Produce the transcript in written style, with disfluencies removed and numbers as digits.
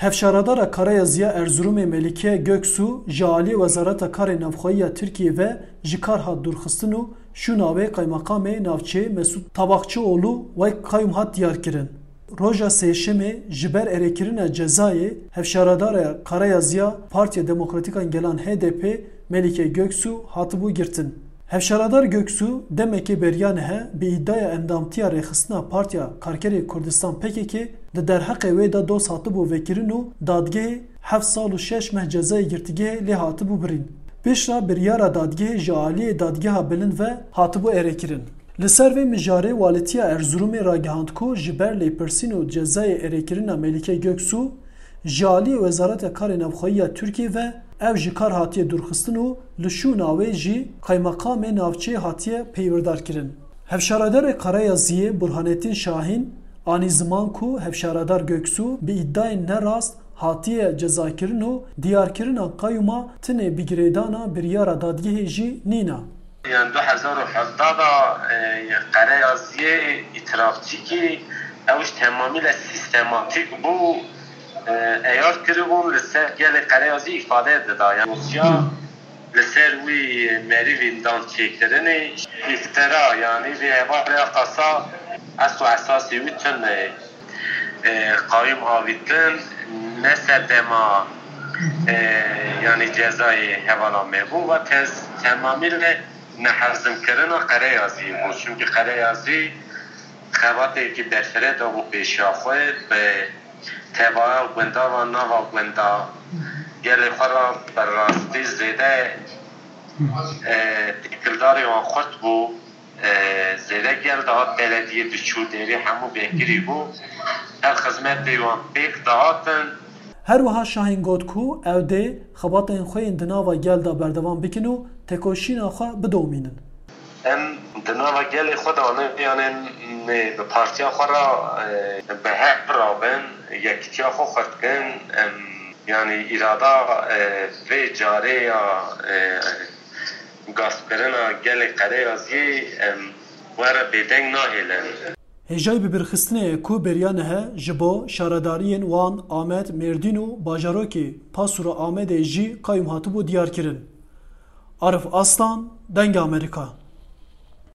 Hevşaradara Karayaziya Erzurumê Melike Göksu ji aliyê Wezareta Karê Navxweyiya Tirkiye ve ji kar hat dûrxistin û şûnavê Kaymakamê Navçeyê Mesûd Tabakçıoğlu wek kayyum hat diyarkirin. Roja sêşemê ji ber erêkirina cezayê hevşaradara Karayaziya Partiya Demokratîkan Gelan HDP Melike Göksu hatibû girtin. Hevşaradar Göksu demekê beryanê he bi îdaya endamtiya rêxistina Partiya Karkerê Kurdistan PKK di derheqê wê de dost hatibû vekirin û dadgehê 7 sal û 6 meh cezayê girtîgehê lê hatibû birîn. Pêşra biryara dadgehê ji aliyê dadgeha bilind ve hatibû erêkirin. Li ser vê mijarê Walîtiya Erzurumê ragihand ku ji ber lêpirsîn û cezayê erêkirina Melike Göksu ji aliyê Wezareta Karê Navxweyiya Tirkiye ve ev ji kar hatiye dûrxistin û li şûnavê jî Kaymakamê Navçeyê hatiye peywirdarkirin. Hevşaradarê Karayaziyê Burhanettin Şahin anî ziman ku hevşaradar Göksu bi îddayên nerast hatiye cezakirin û diyarkirina kayyuma tinê bigirêdana biryara dadgehê jî nîna. Yani 2017 Karayaziyê îtirafçîkî ew ji temamîle sîstematîk bû eyyar kiribûn li ser gelê Karayazî îfade dida. Yani dosya li ser wî merîvên dançêkirinê îftira yani vê hevalê qasa esl û esasê wî tune qayyum avîtin ne serdema yani cezayê hevala me bû ve temamîle nehezimkirina Karayazî bû. Çünkü Karayazî xebatekî berfirê da bû pêşiya xwe bi tevaya gwenda ve nava gwenda gelê xwe ra berrastî zêde dikildarê wan xurt bû zêde gel dihat belediye diçûderî hemû vekirî bû her xizmetê wan pêk dihatin. Her wiha Şahin got ku ew dê xebatên xwe yên di nava gel da berdevam bikin û tekoşîna xwe bidomînin. Em di nava gelê xwe de yani bi partiya xwe ra bi heq rabin yekîtiya xwe xurtkin yani îrada vê carê ya gaspkirina gelê Karayaziyê were bêdeng nahêlin. Hêjayî bibirxistinê ku beryanê he ji bo şaradariyên wan Amed Mêrdîn û bajarokê Pasûra Amedê jî kayyum hatibû diyarkirin. Arif Aslan, Deng Amerika.